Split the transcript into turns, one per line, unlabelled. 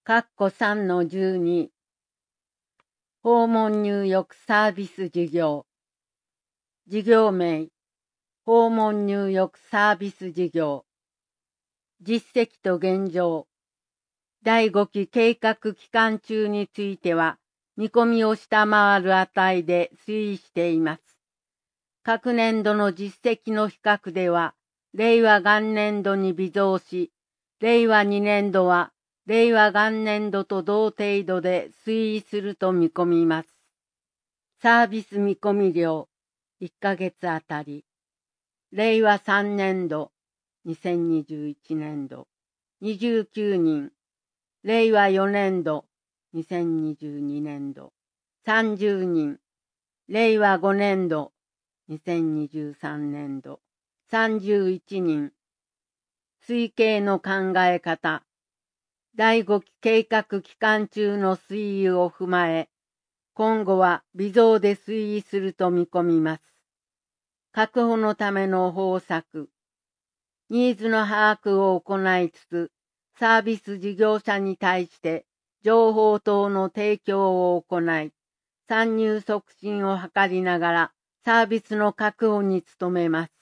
3-12訪問入浴サービス事業事業名訪問入浴サービス事業実績と現状第5期計画期間中については見込みを下回る値で推移しています。各年度の実績の比較では令和元年度に微増し、令和2年度は令和元年度と同程度で推移すると見込みます。サービス見込み量1ヶ月あたり令和3年度2021年度29人令和4年度2022年度30人令和5年度2023年度31人推計の考え方第5期計画期間中の推移を踏まえ今後は微増で推移すると見込みます。確保のための方策ニーズの把握を行いつつサービス事業者に対して情報等の提供を行い参入促進を図りながらサービスの確保に努めます。